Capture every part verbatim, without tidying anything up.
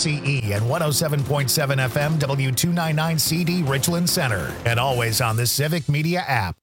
C E and one oh seven point seven F M W two ninety-nine C D Richland Center. And always on the Civic Media app.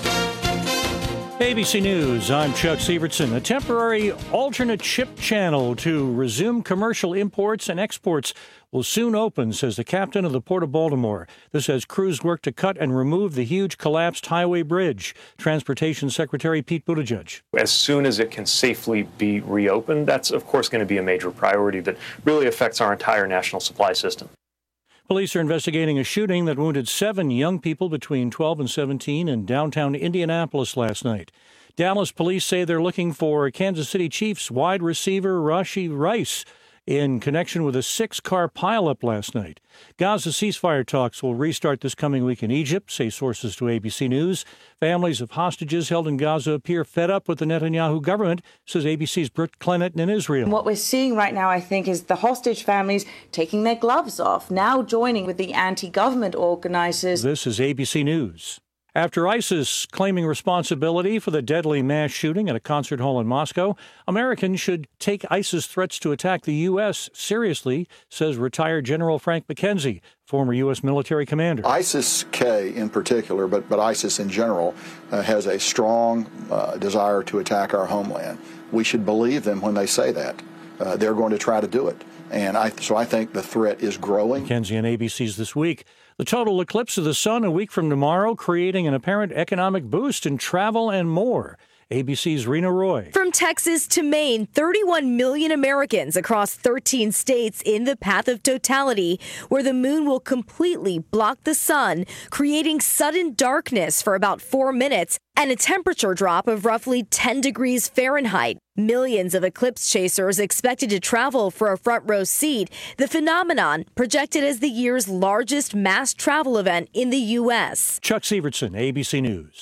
A B C News, I'm Chuck Sievertson. A temporary alternate ship channel to resume commercial imports and exports will soon open, says the captain of the Port of Baltimore. This as crews work to cut and remove the huge collapsed highway bridge. Transportation Secretary Pete Buttigieg. As soon as it can safely be reopened, that's, of course, going to be a major priority that really affects our entire national supply system. Police are investigating a shooting that wounded seven young people between twelve and seventeen in downtown Indianapolis last night. Dallas police say they're looking for Kansas City Chiefs wide receiver Rashee Rice in connection with a six-car pileup last night. Gaza ceasefire talks will restart this coming week in Egypt, say sources to A B C News. Families of hostages held in Gaza appear fed up with the Netanyahu government, says A B C's Britt Clennett in Israel. What we're seeing right now, I think, is the hostage families taking their gloves off, now joining with the anti-government organizers. This is A B C News. After ISIS claiming responsibility for the deadly mass shooting at a concert hall in Moscow, Americans should take ISIS threats to attack the U S seriously, says retired General Frank McKenzie, former U S military commander. ISIS-K in particular, but, but ISIS in general, uh, has a strong uh, desire to attack our homeland. We should believe them when they say that. Uh, they're going to try to do it. And I, so I think the threat is growing. McKenzie on A B C's This Week. The total eclipse of the sun a week from tomorrow, creating an apparent economic boost in travel and more. A B C's Rena Roy. From Texas to Maine, thirty-one million Americans across thirteen states in the path of totality, where the moon will completely block the sun, creating sudden darkness for about four minutes and a temperature drop of roughly ten degrees Fahrenheit. Millions of eclipse chasers expected to travel for a front row seat. The phenomenon projected as the year's largest mass travel event in the U S. Chuck Sievertson, A B C News.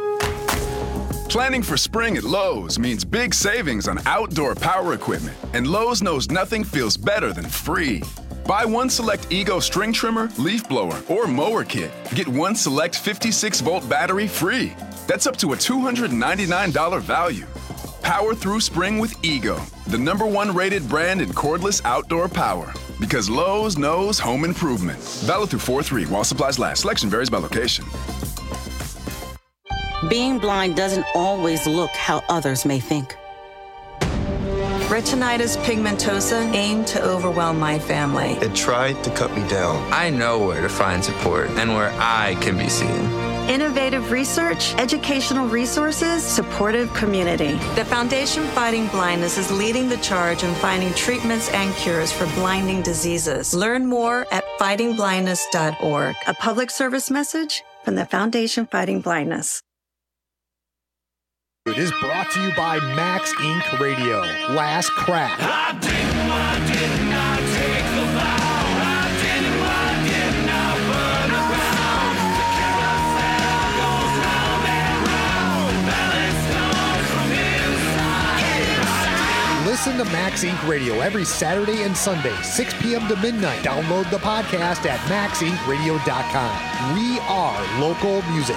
Planning for spring at Lowe's means big savings on outdoor power equipment, and Lowe's knows nothing feels better than free. Buy one select Ego string trimmer, leaf blower, or mower kit. Get one select fifty-six volt battery free. That's up to a two hundred ninety-nine dollars value. Power through spring with Ego, the number one rated brand in cordless outdoor power. Because Lowe's knows home improvement. Valid through four three while supplies last. Selection varies by location. Being blind doesn't always look how others may think. Retinitis pigmentosa aimed to overwhelm my family. It tried to cut me down. I know where to find support and where I can be seen. Innovative research, educational resources, supportive community. The Foundation Fighting Blindness is leading the charge in finding treatments and cures for blinding diseases. Learn more at fighting blindness dot org. A public service message from the Foundation Fighting Blindness. It is brought to you by Max Incorporated. Radio. Last Crack. I didn't, I didn't, I take the vow. I didn't, I didn't, I burn around. The carousel goes round and round. Ballet stones from inside. Listen to Max Incorporated. Radio every Saturday and Sunday, six p.m. to midnight. Download the podcast at max inc radio dot com. We are local music.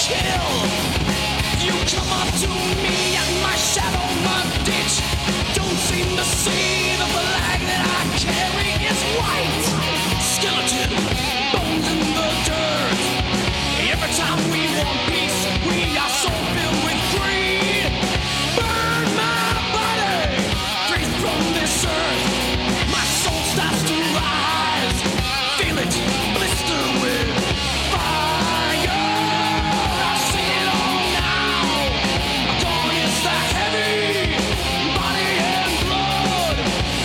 kill. You come up to me and my shadow, my ditch. Don't seem to see the flag that I carry is white. Skeleton, bones in the dirt. Every time we want peace, we are so filled with greed. Burn my body, free from this earth. My soul starts to rise. Feel it blister with fire. I see it all now. Gone is the heavy body and blood.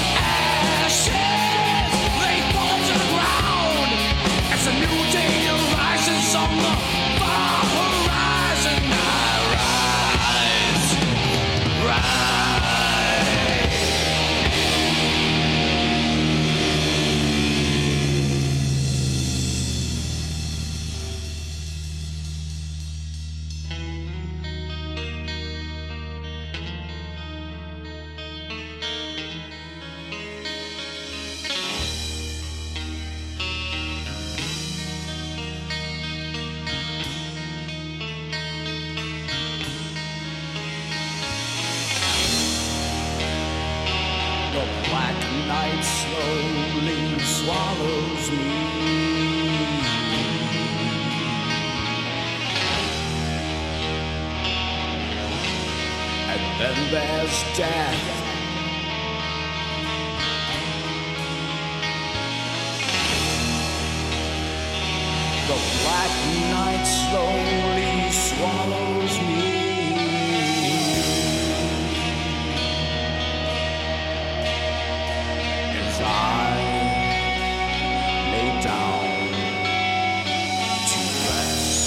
Ashes, they fall to the ground. As a new day arises on the far horizon, I rise, rise. The black night slowly swallows me. And then there's death. The black night slowly swallows me. As I lay down to rest,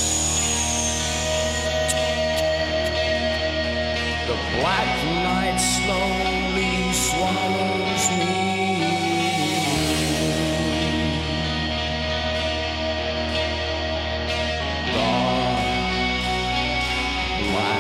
the black night slowly swallows me. The black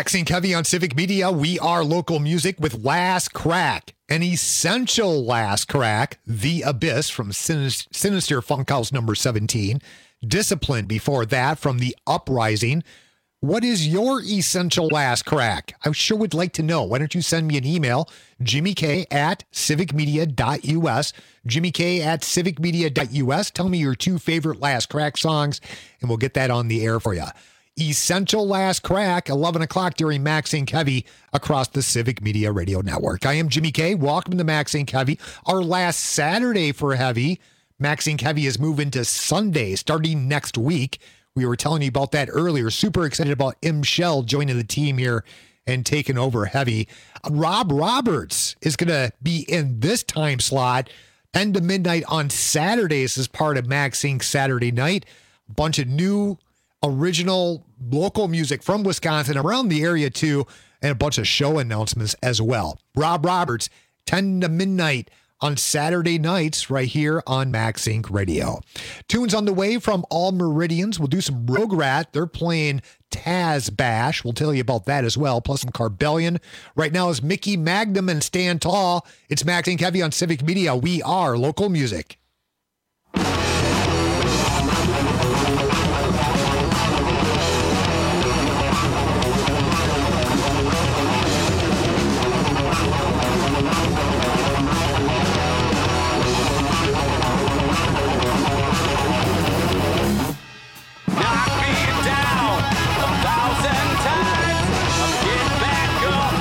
Maxine Kevy on Civic Media. We are local music with Last Crack, an essential Last Crack, The Abyss from Sinis- Sinister Funkhouse number seventeen. Discipline before that from The Uprising. What is your essential Last Crack? I sure would like to know. Why don't you send me an email, Jimmy K at civic media dot U S, Jimmy K at civic media dot U S. Tell me your two favorite Last Crack songs, and we'll get that on the air for you. Essential Last Crack, eleven o'clock during Maxine Kevy across the Civic Media Radio Network. I am Jimmy K. Welcome to Maxine Kevy. Our last Saturday for Heavy. Maxine Kevy is moving to Sunday starting next week. We were telling you about that earlier. Super excited about M. Shell joining the team here and taking over Heavy. Rob Roberts is going to be in this time slot, ten to midnight on Saturdays as part of Maxine Saturday Night. A bunch of new original local music from Wisconsin, around the area too, and a bunch of show announcements as well. Rob Roberts, ten to midnight on Saturday nights right here on Max Inc Radio. Tunes on the way from All Meridians. We'll do some Rograt. They're playing Taz Bash. We'll tell you about that as well, plus some Carbellion. Right now is Mickey Magnum and Stand Tall. It's Max Inc Heavy on Civic Media. We are local music.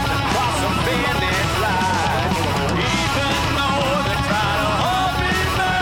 Even though they try to hold me back.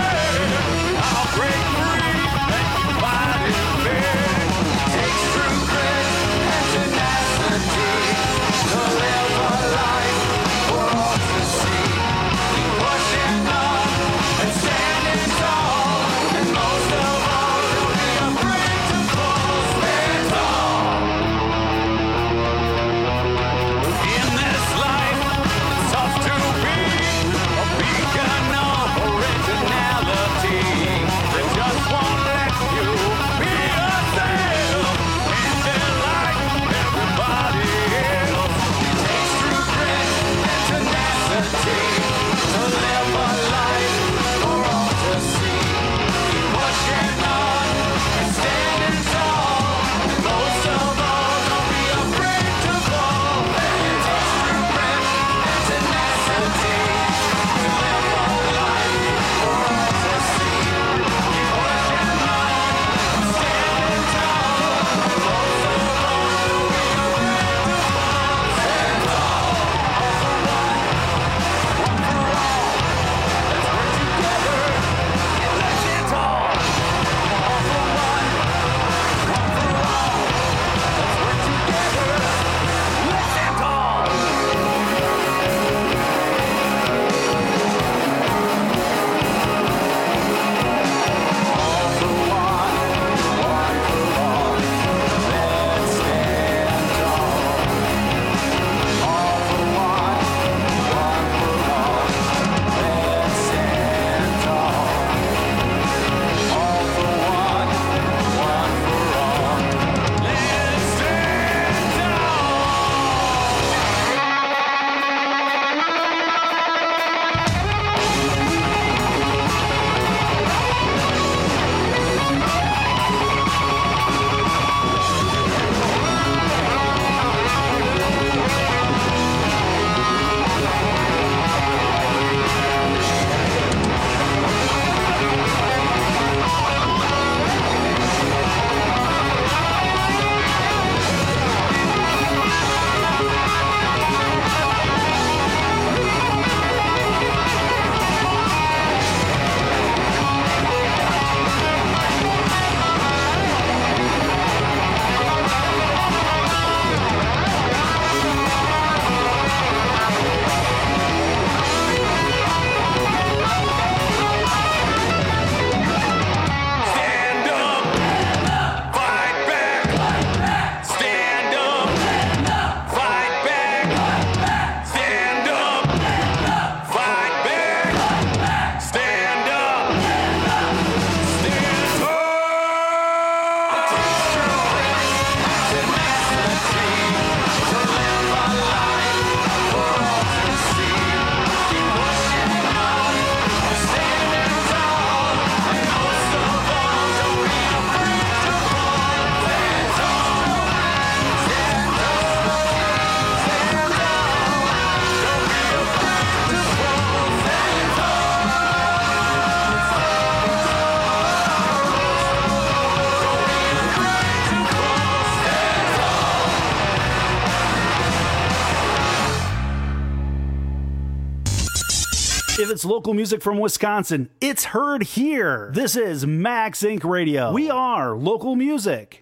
If it's local music from Wisconsin, it's heard here. This is Max Incorporated. Radio. We are local music.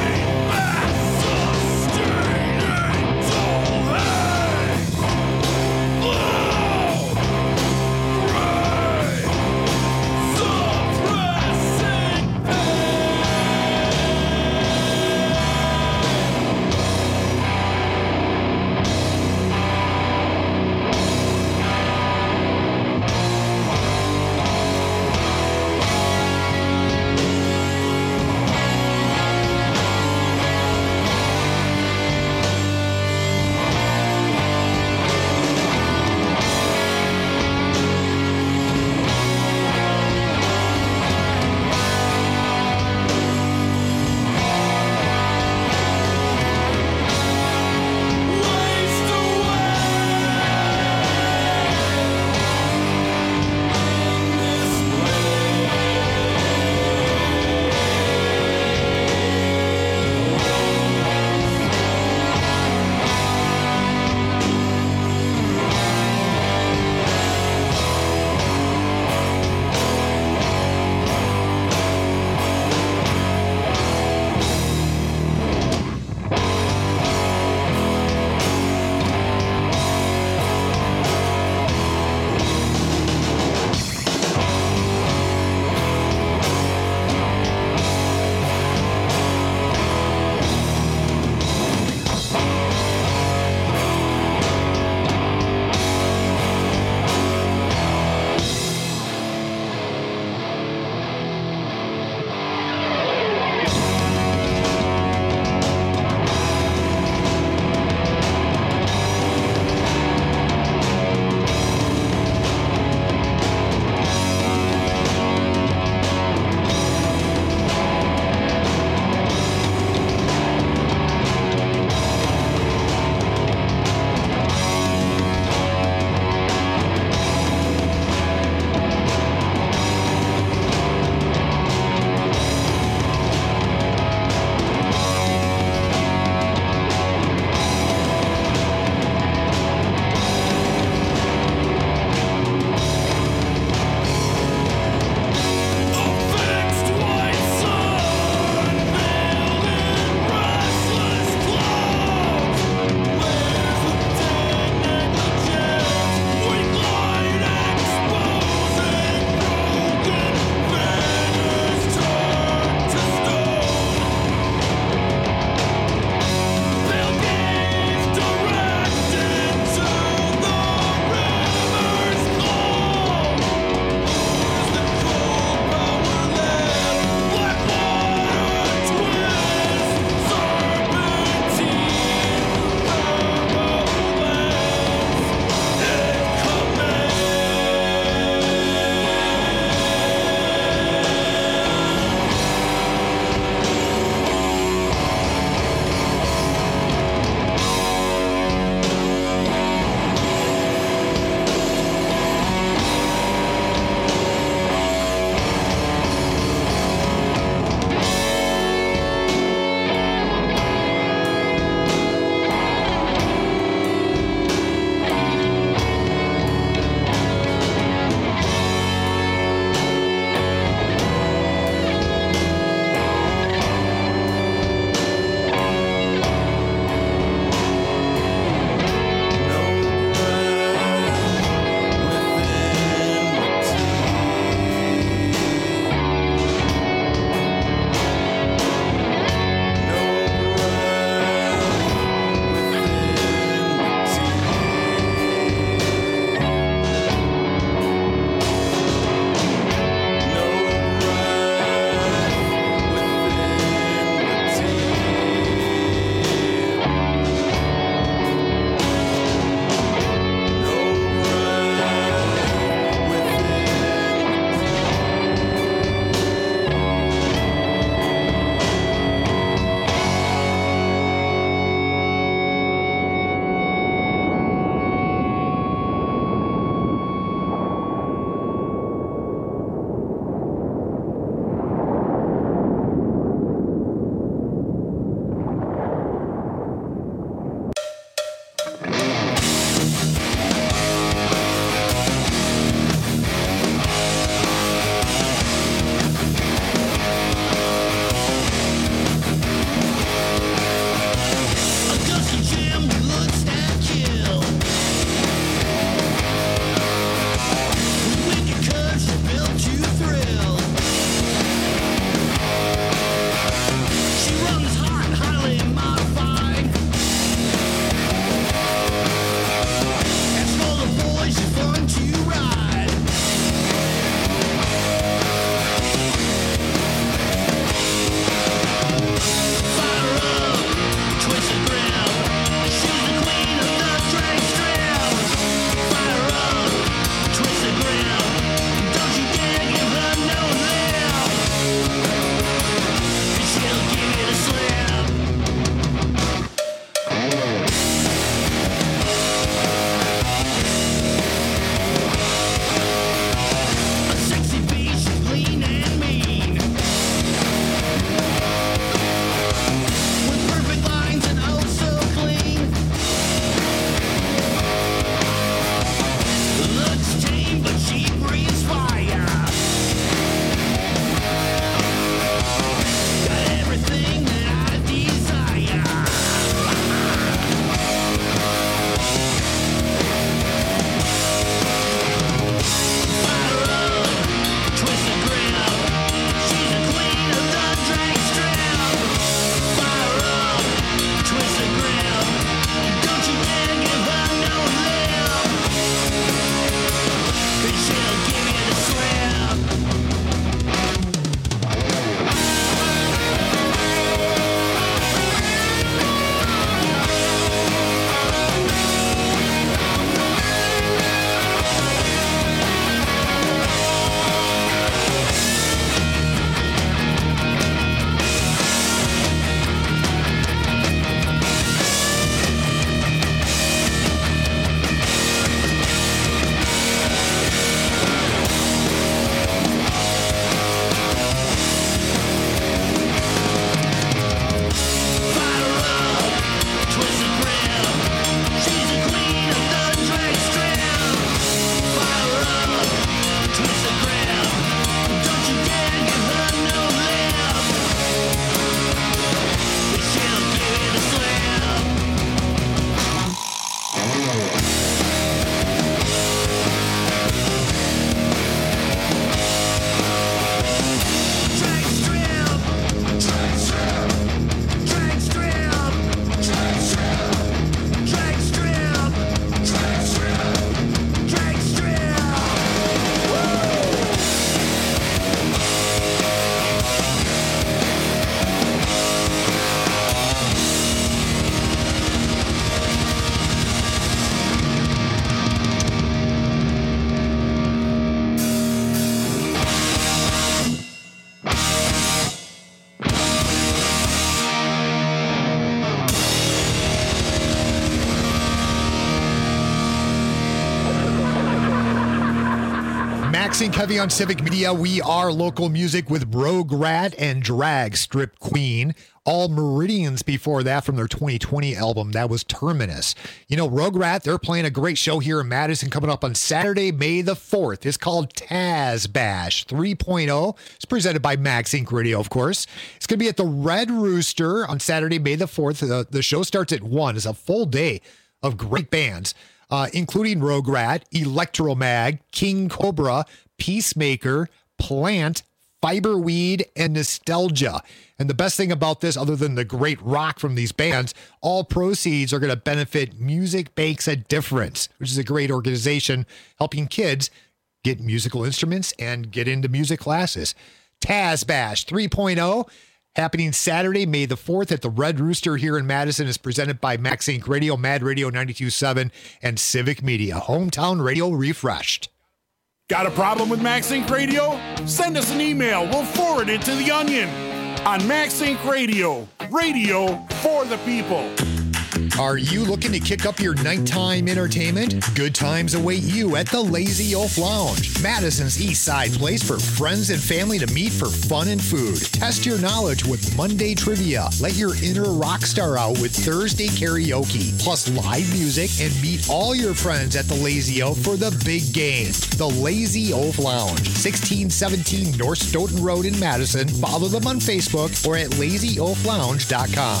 Max Inc Heavy on Civic Media. We are local music with Rogue Rat and Drag Strip Queen. All Meridians before that from their twenty twenty album. That was Terminus. You know, Rogue Rat, they're playing a great show here in Madison coming up on Saturday, May the fourth. It's called Taz Bash three point oh. It's presented by Max Inc Radio, of course. It's going to be at the Red Rooster on Saturday, May the fourth. The, the show starts at one. It's a full day of great bands, uh, including Rogue Rat, Electromag, King Cobra, Peacemaker, Plant, Fiberweed, and Nostalgia. And the best thing about this, other than the great rock from these bands, all proceeds are going to benefit Music Makes a Difference, which is a great organization helping kids get musical instruments and get into music classes. Taz Bash three point oh, happening Saturday, May the fourth at the Red Rooster here in Madison, is presented by Max Inc Radio, Mad Radio ninety-two point seven, and Civic Media. Hometown radio refreshed. Got a problem with Max Inc Radio? Send us an email. We'll forward it to The Onion on Max Inc Radio. Radio for the people. Are you looking to kick up your nighttime entertainment? Good times await you at the Lazy Oaf Lounge, Madison's East Side place for friends and family to meet for fun and food. Test your knowledge with Monday trivia. Let your inner rock star out with Thursday karaoke, plus live music, and meet all your friends at the Lazy Oaf for the big game. The Lazy Oaf Lounge, sixteen seventeen North Stoughton Road in Madison. Follow them on Facebook or at lazy oaf lounge dot com.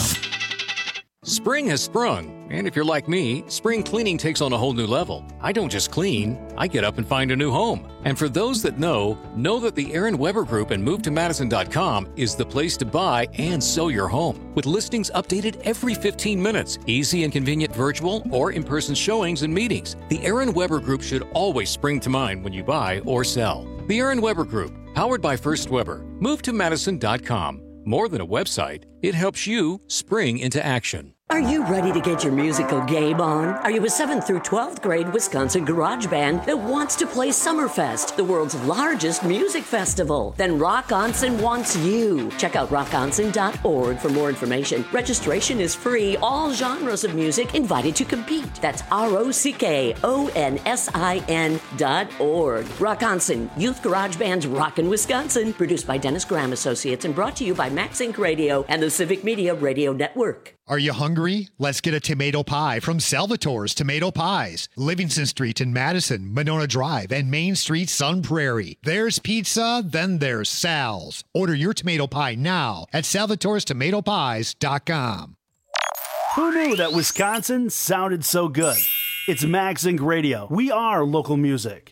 Spring has sprung, and if you're like me, spring cleaning takes on a whole new level. I don't just clean, I get up and find a new home. And for those that know, know that the Aaron Weber Group and move to madison dot com is the place to buy and sell your home. With listings updated every fifteen minutes, easy and convenient virtual or in-person showings and meetings, the Aaron Weber Group should always spring to mind when you buy or sell. The Aaron Weber Group, powered by First Weber, move to madison dot com. More than a website, it helps you spring into action. Are you ready to get your musical game on? Are you a seventh through twelfth grade Wisconsin garage band that wants to play Summerfest, the world's largest music festival? Then Rock Onsen wants you. Check out rock onsen dot org for more information. Registration is free. All genres of music invited to compete. That's R O C K O N S I N dot org. Rock Onsen, Youth Garage Band's Rockin' Wisconsin. Produced by Dennis Graham Associates and brought to you by Max Inc Radio and the Civic Media Radio Network. Are you hungry? Let's get a tomato pie from Salvatore's Tomato Pies. Livingston Street in Madison, Monona Drive, and Main Street, Sun Prairie. There's pizza, then there's Sal's. Order your tomato pie now at salvatores tomato pies dot com. Who knew that Wisconsin sounded so good? It's Max Inc Radio. We are local music.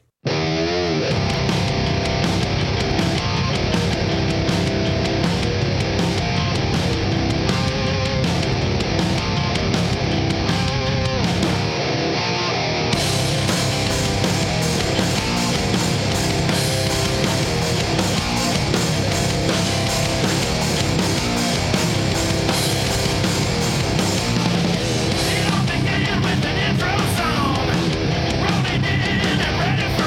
With an intro song, rolling in and ready for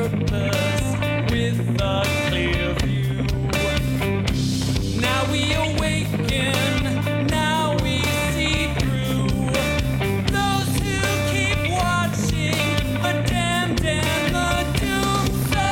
purpose with a clear view. Now we awaken, now we see through those who keep watching the damned and the doomed. So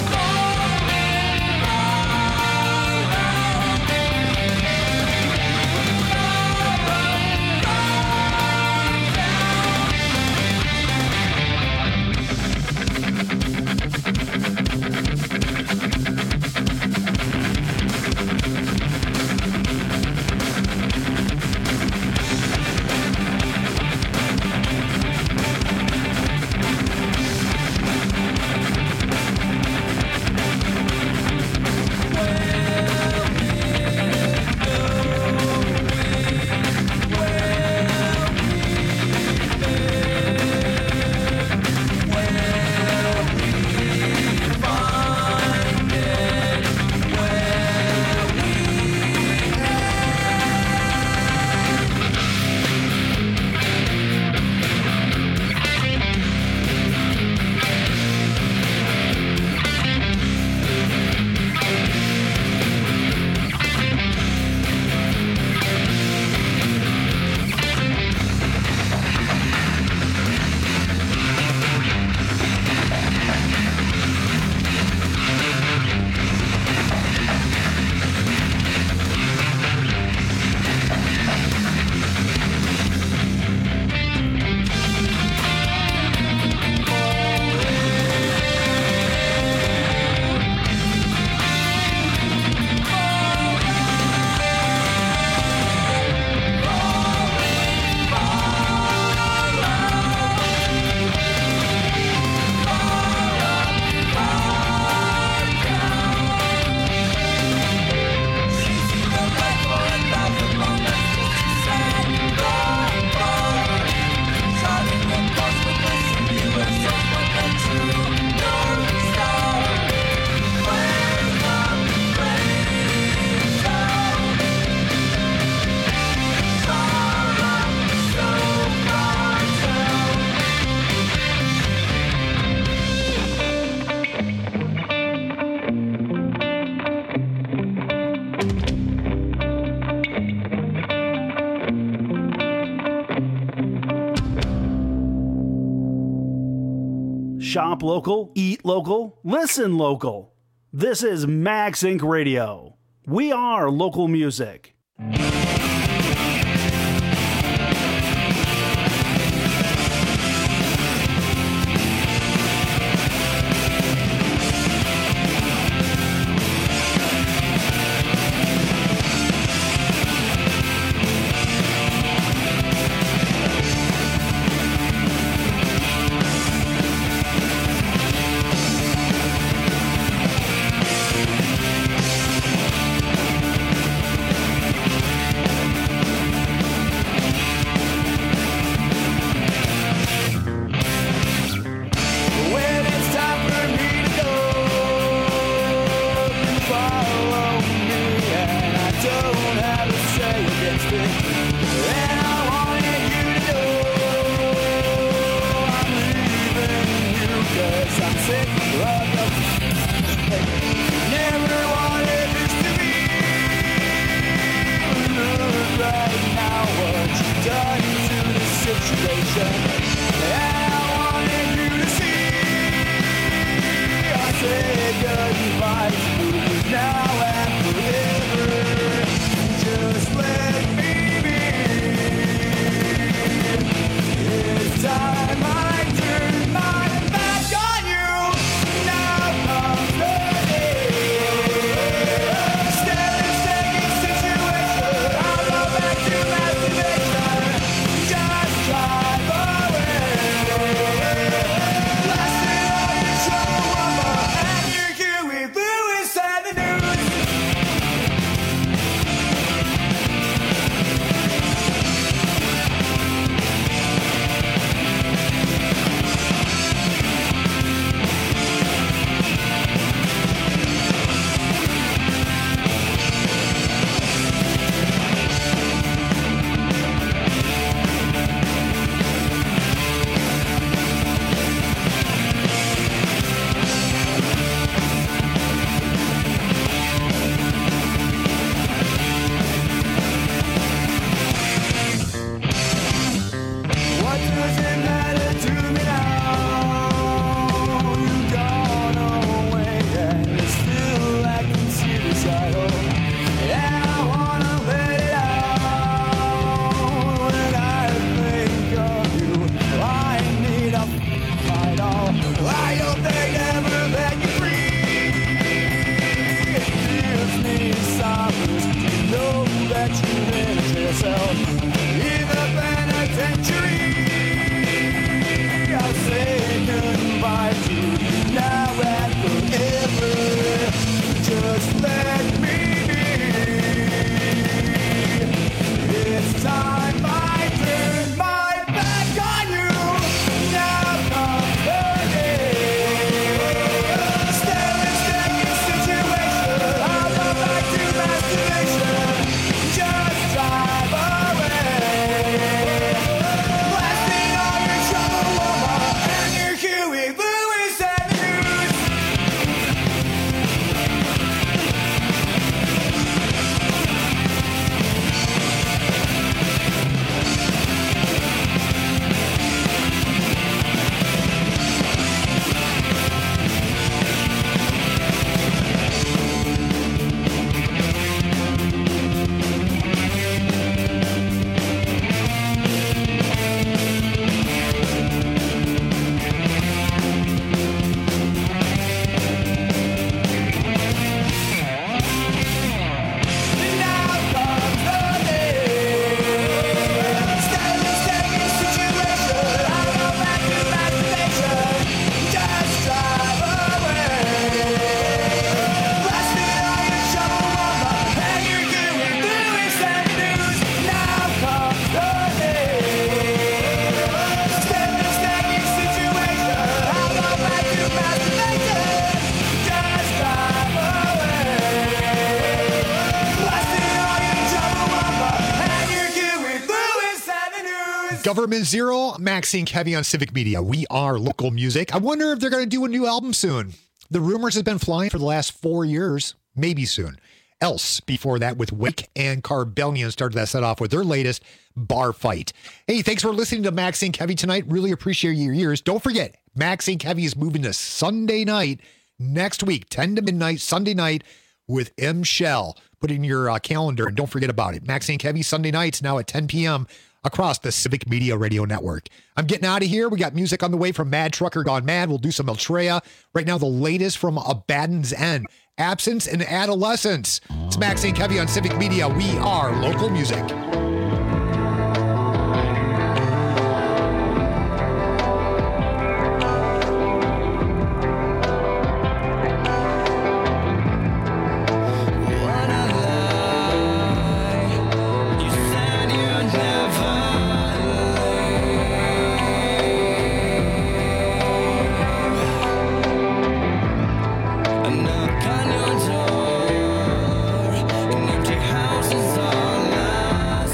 Shop local, eat local, listen local. This is Max Inc Radio. We are local music. Government Zero, Maxine Kevy on Civic Media. We are local music. I wonder if they're going to do a new album soon. The rumors have been flying for the last four years. Maybe soon. Else, before that, with Wake and Carbellion, started that set off with their latest, Bar Fight. Hey, thanks for listening to Maxine Kevy tonight. Really appreciate your ears. Don't forget, Maxine Kevy is moving to Sunday night next week, ten to midnight, Sunday night, with M. Shell. Put it in your uh, calendar and don't forget about it. Maxine Kevy, Sunday nights, now at ten p.m. across the Civic Media Radio Network. I'm getting out of here. We got music on the way from Mad Trucker Gone Mad. We'll do some Altrea. Right now, the latest from Abaddon's End, Absence and Adolescence. It's Maxine Kevy on Civic Media. We are local music. Houses all lies.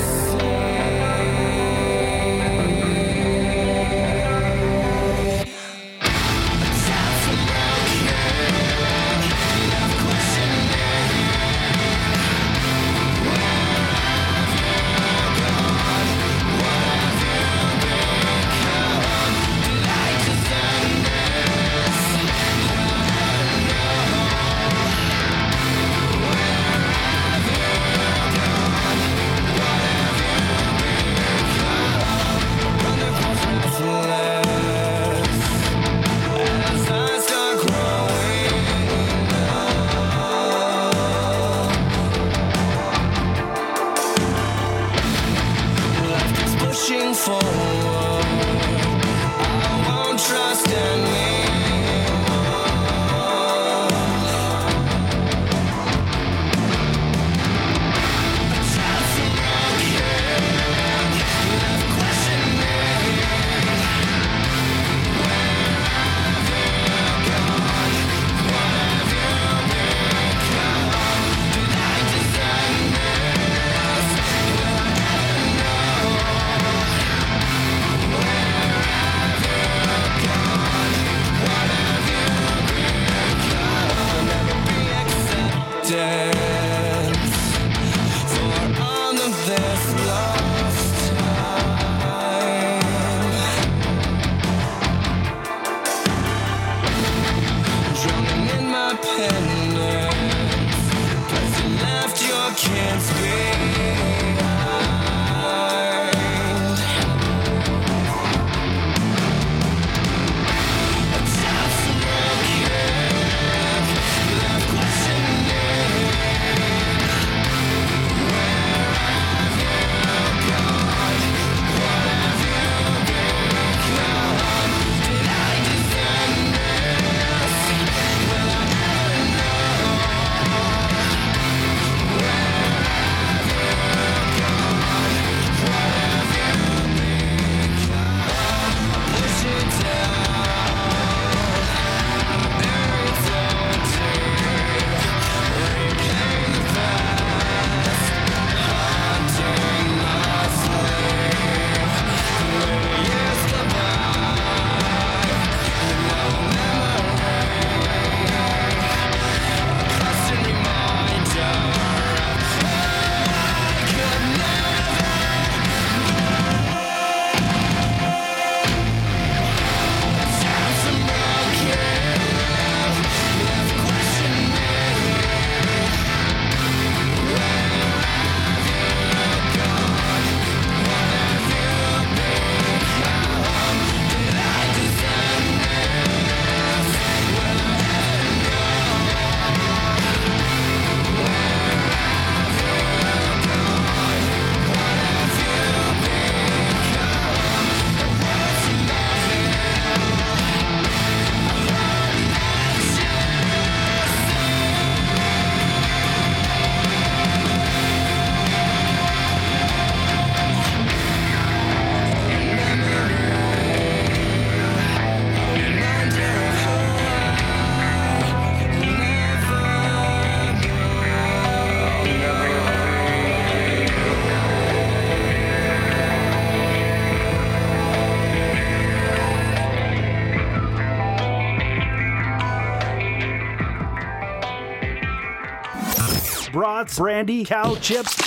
brats, brandy, cow chips,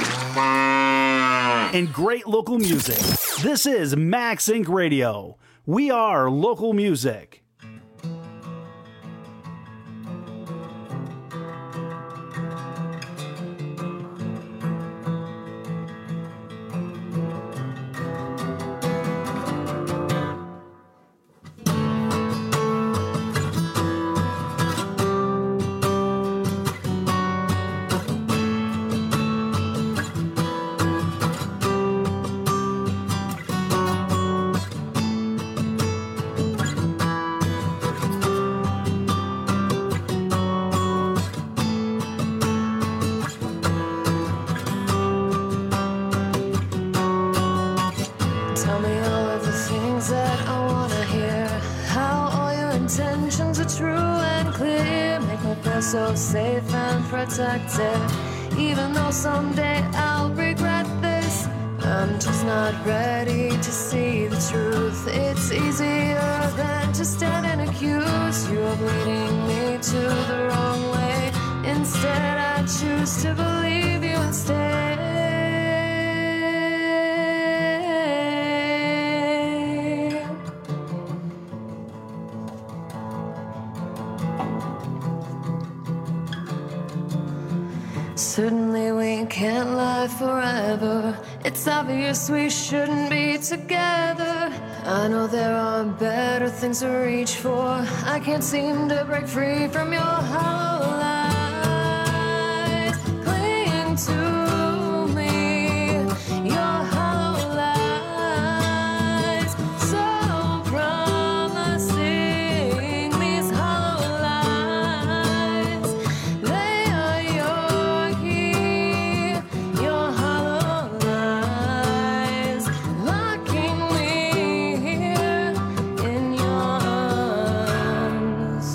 and great local music. This is Max Inc Radio. We are local music. Tell me all of the things that I wanna hear. How all your intentions are true and clear. Make me feel so safe and protected. Even though someday I'll regret this, I'm just not ready to see the truth. It's easier than to stand and accuse you of leading me to the wrong way. Instead, I choose to believe you instead. Certainly we can't lie forever. It's obvious we shouldn't be together. I know there are better things to reach for. I can't seem to break free from your hollow lies. Cling to me, your hollow lies. So promising, these hollow lies. They are your key, your hollow lies. Locking me here in your arms.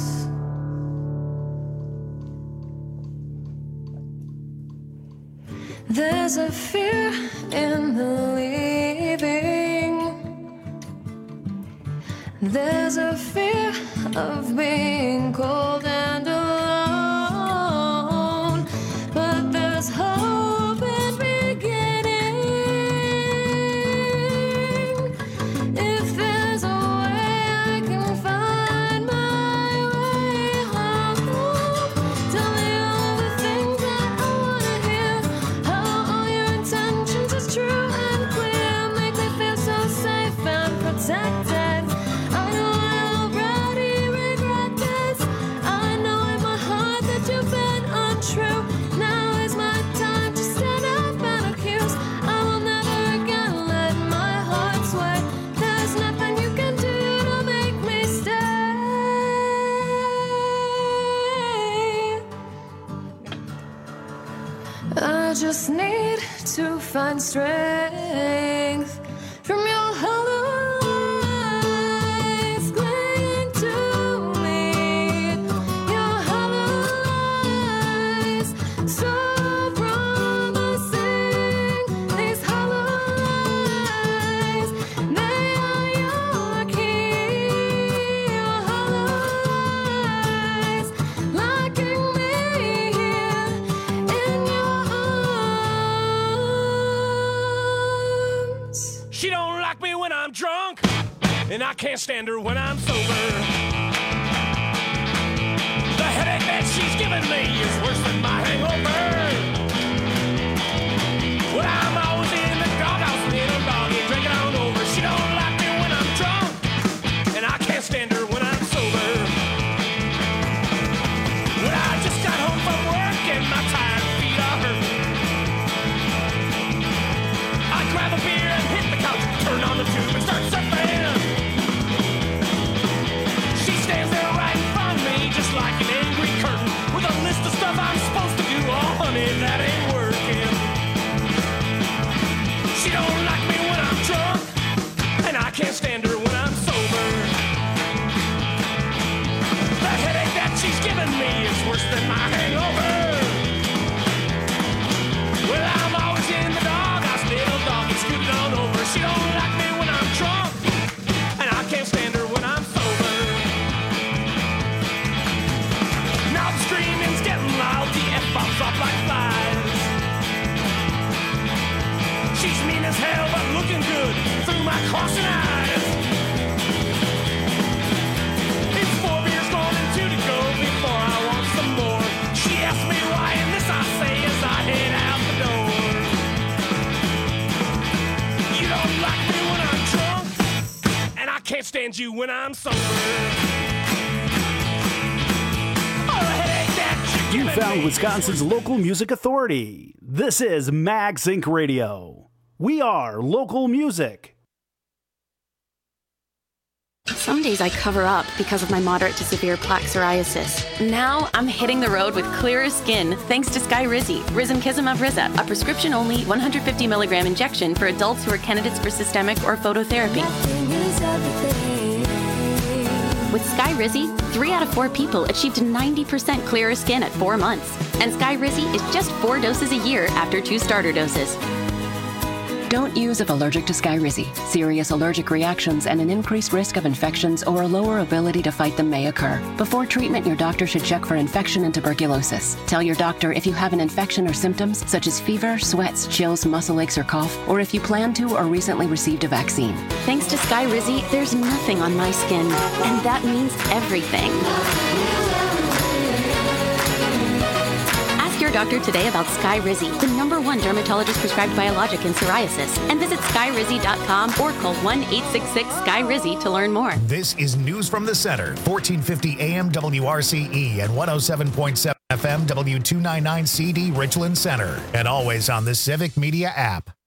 There's a fear in the leaving. There's a fear of being cold and alone. But there's hope in beginning. If there's a way I can find my way home. Tell me all the things that I wanna hear. How all your intentions is true and clear. Make me feel so safe and protected. I know I already regret this. I know in my heart that you've been untrue. Now is my time to stand up and accuse. I will never again let my heart sway. There's nothing you can do to make me stay. I just need to find strength from your hollow lies. Cling to me, your hollow lies. So promising, these hollow lies. They are your key, your hollow lies. Locking me here in your arms. She don't like me when I'm drunk, and I can't stand her when I'm sober. The headache that she's giving me is worse than my hangover. Well, I'm always in the doghouse, little doggy, drinking on over. She don't like me when I'm drunk, and I can't stand her when I'm sober. Well, I just got home from work, and my tired feet are hurting. I grab a beer and hit the couch, turn on the tube and start surfing. She stands there right in front of me, just like an angry curtain, with a list of stuff I'm supposed to do. Oh, honey, that ain't working. She don't like me when I'm drunk, and I can't stand her when I'm sober. The headache that she's giving me is worse than my hangover. Well, I'm always in the doghouse, little doggy, scooting on over. She don't like me when I'm drunk, and I can't stand her when I'm sober. Now the screaming's getting loud, the F-bombs drop like blood through my crossing eyes. It's four beers gone and two to go before I want some more. She asked me why, and this I say as I head out the door. You don't like me when I'm drunk, and I can't stand you when I'm sober. You found Wisconsin's local music authority. This is MagSync Radio. We are local music. Some days I cover up because of my moderate to severe plaque psoriasis. Now I'm hitting the road with clearer skin thanks to Skyrizi, Risankizumab Riza, a prescription-only one hundred fifty milligram injection for adults who are candidates for systemic or phototherapy. With Skyrizi, three out of four people achieved ninety percent clearer skin at four months. And Skyrizi is just four doses a year after two starter doses. Don't use if allergic to Skyrizi. Serious allergic reactions and an increased risk of infections or a lower ability to fight them may occur. Before treatment, your doctor should check for infection and tuberculosis. Tell your doctor if you have an infection or symptoms such as fever, sweats, chills, muscle aches, or cough, or if you plan to or recently received a vaccine. Thanks to Skyrizi, there's nothing on my skin, and that means everything. Ask your doctor today about Skyrizi, the number one dermatologist prescribed biologic in psoriasis, and visit skyrizi dot com or call one eight six six Skyrizi to learn more. This is News from the Center, fourteen fifty A M W R C E and one oh seven point seven F M W two ninety-nine C D Richland Center, and always on the Civic Media app.